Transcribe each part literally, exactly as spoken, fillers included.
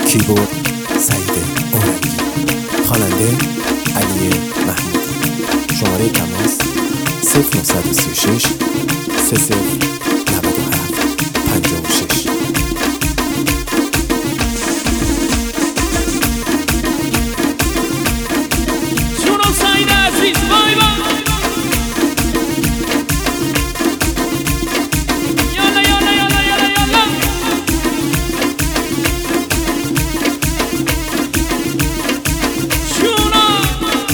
کیبورد سعید اورنگی، خواننده علی محمودی. شماره تماس صفر نه سه شش سه صفر نه هفت پنج شش. جونم سعید عزیز، وای وای یالا یالا یالا یالا یالا. جونم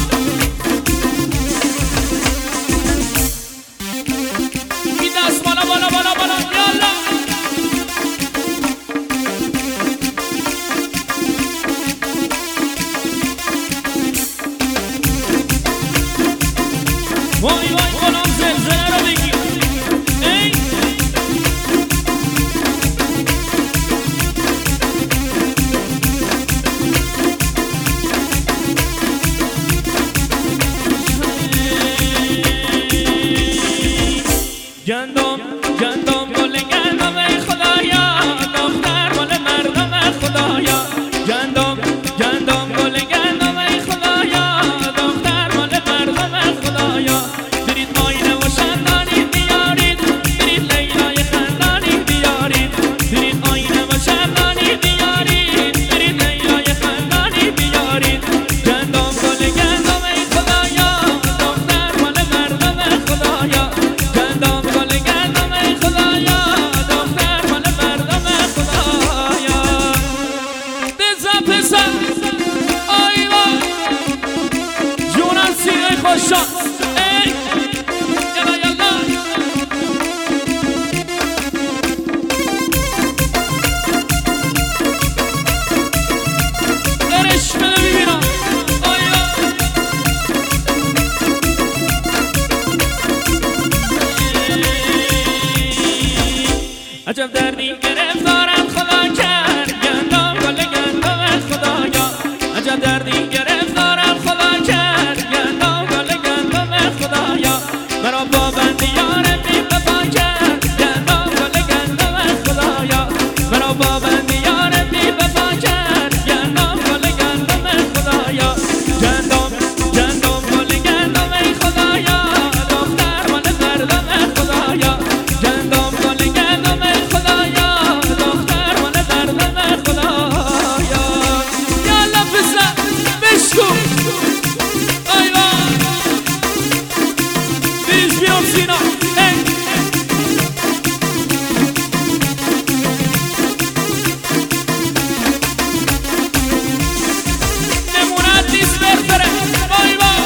این دست بالا بالا بالا بالا یالا. وای وای غلام زلزله رو بگی. ای گندم گندم گل گندم ای خدایا، دختر مال مردم خدایا. گندم گندم گل گندم ای خدایا، دختر مال مردم خدایا. برید آینه و شندانی بیارید، برید لیلای خندانی بیارید. برید آینه و شندانی بیارید، برید لیلای خندانی بیارید. گندم گل گندم ای خدایا، دختر مال مردم خدایا. گندم گل گندم ای خدایا، دختر مال مردم خدایا. بزن بزن آی وای جونم سیره خوشا. ای یلا یلا درش بده ببینم. آی وای عجب دردی گرفتارم خدا کرد، گندم گل گندم خدایا. عجب دردی گرفتارم خدا کرد، گندم گل گندم خدایا. مرا با بند یار بی وفا کرد، گندم گل گندم خدایا. مرا با بند یار بی وفا کرد، گندم گل گندم خدایا. گندم گندم گل گندم ای خدایا، دختر مال مردم خدایا. گندم گل گندم ای خدایا، دختر مال مردم خدایا. یالا بزن بشکو آی وای بیز بیام سینا. ای نمونت نیست بهتره. وای وای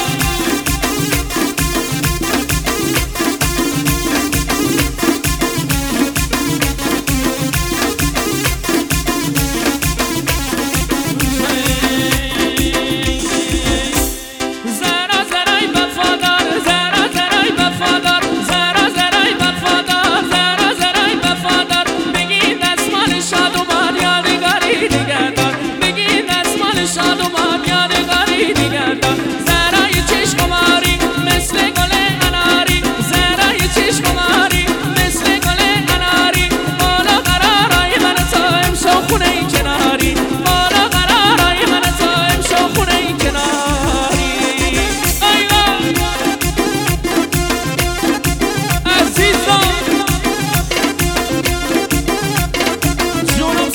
زرا زرای وفادار، زرا زرای وفادار، زرا زرای وفادار، زرا زرای وفادار. بگی دستمال شادومان یادگاری نگهدار، بگی دستمال شادومان یادگاری نگهدار. زرای چشم ماری مثل گل اناری، زرای چشم ماری مثل گل اناری. بالا قرارای من تو امشو خونه کناری، بالا قرارای من تو امشو خونه کناری. ای وای عزیزم جونم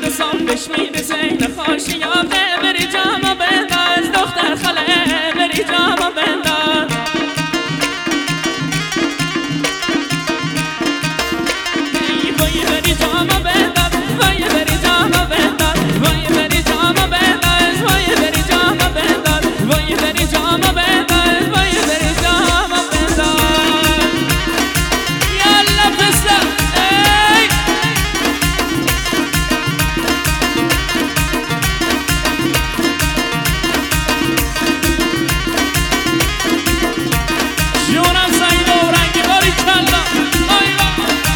مهندسان بشمید زین خاشیابه بری جامو بنداز دختر خاله بری جامو بنداز وای بری جامو بنداز وای بری جامو بنداز وای بری جامو بنداز وای بری جامو بنداز وای بری جامو بنداز وای بری جامو بنداز یالا پسر ای جونم سعید و رنگی باری کلا آیوا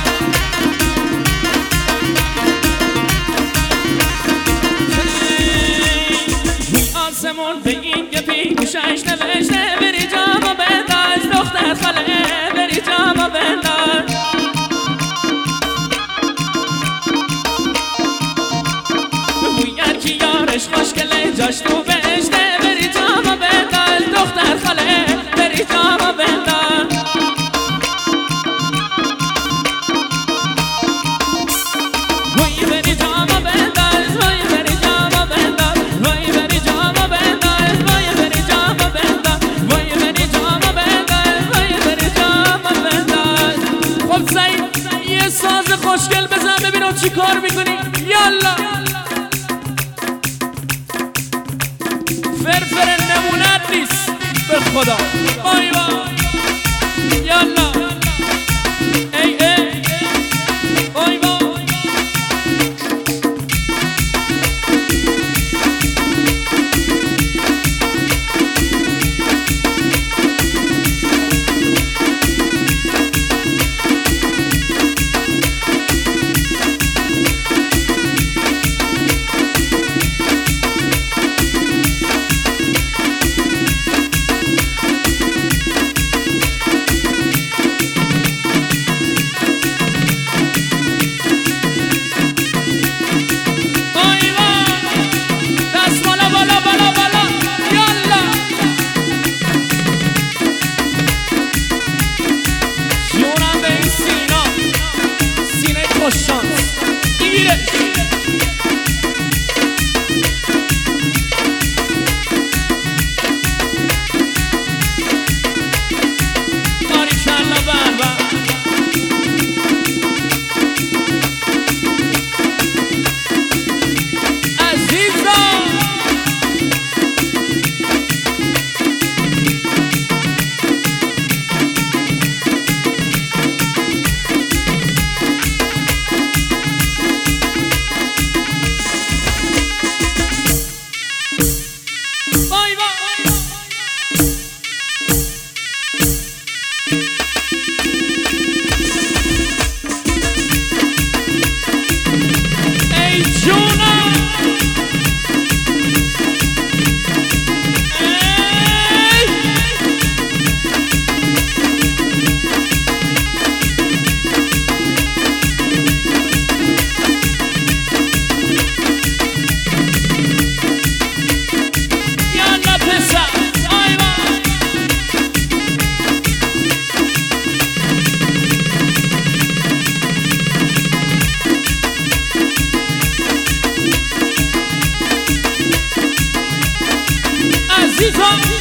آسمون به این که پیشش نوشته بری جامو بنداز دختر خاله بری جامو بنداز بویر کی یارش خوشگله جاش تو بهشته بری جامو بنداز دختر خاله بری جامو بنداز وای بری جامو بنداز وای بری جامو بنداز وای بری جامو بنداز وای بری جامو بنداز وای بری جامو بنداز وای بری جامو بنداز خب سعید یه ساز خوشگل بزن ببینم چی کار میکنی یالا فرفر نمونت نیست به خدا وای وای یالا ای ای وای وای عزیزم